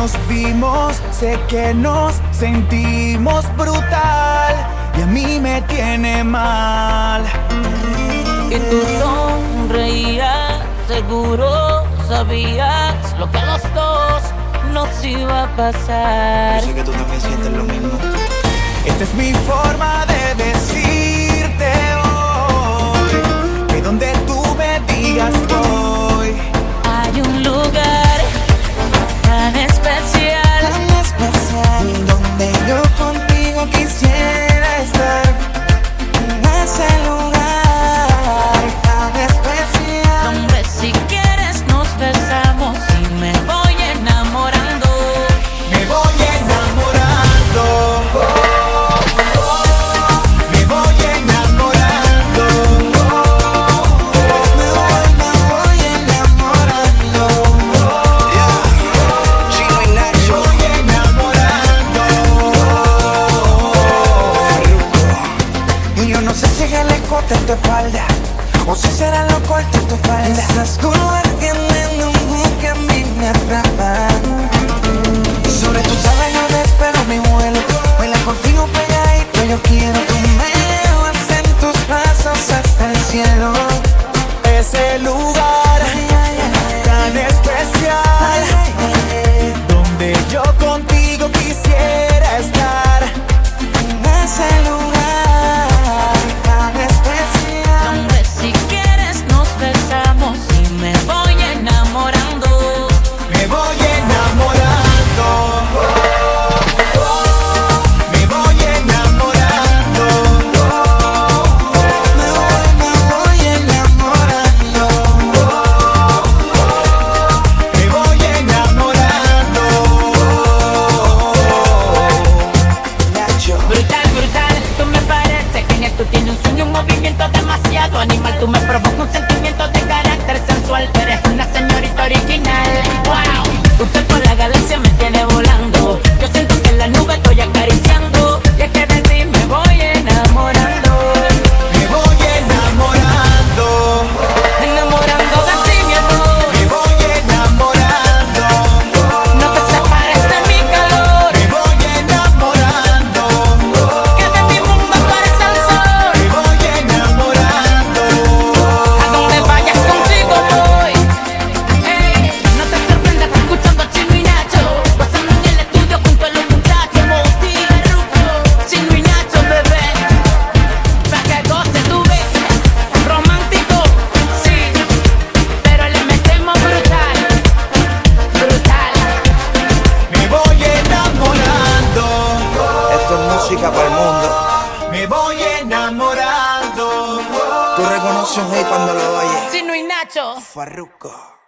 nos vimos, sé que nos sentimos brutal y a mí me tiene mal. Y tú sonreías, seguro sabías lo que a los dos nos iba a pasar. Yo sé que tú también sientes lo mismo. Esta es mi forma de decirte hoy que donde tú me digas voy. Hay un lugar tan especial donde yo contigo quisiera estar. En ese lugar tan especial, donde si quieres nos besamos y me voy enamorando. Me voy enamorando. Me voy enamorando. me voy enamorando. Chino y Nacho. Me voy enamorando. Y yo no sé si es el escote en tu espalda o si será lo corto en tu falda. Esas curvas tienen un hook que a mí me atrapan. Sobre tus alas yo despego mi vuelo. Baila contigo pegadito, yo quiero. Tú me llevas en tus brazos hasta el cielo. Ese lugar tan especial donde yo contigo quisiera estar. En ese lugar tan especial, Donde si quieres nos besamos y me voy enamorando. Me voy enamorando. Me voy enamorando. me voy enamorando. Me voy enamorando. Nacho. Brutal, brutal, tú me pareces genial. Tú tienes un sueño, un movimiento demasiado animal. Tú me provocas un sentimiento de carácter sensual. Eres una señorita original. Wow, usted por la galaxia me tiene volando. Yo siento que en la nube estoy acariciando. Y es que de ti me voy enamorando. Me voy enamorando. Enamorando de ti, mi amor. Me voy enamorando. No te separes de mi calor. Me voy enamorando. Que de mi mundo tú eres el sol. Me voy enamorando. A donde vayas contigo voy. Ey, no te sorprendas escuchando a Chino y Nacho. Pasando en el estudio junto a los muchachos. Moti, Ruco, Chino y Nacho, bebé. Pa' que goce tu vez. Romántico, sí, pero le metemos brutal. Brutal. Me voy enamorando. Esto es música para el mundo. Me voy enamorando. Tú reconoces un hit cuando lo oyes. Chino y Nacho. Farruko.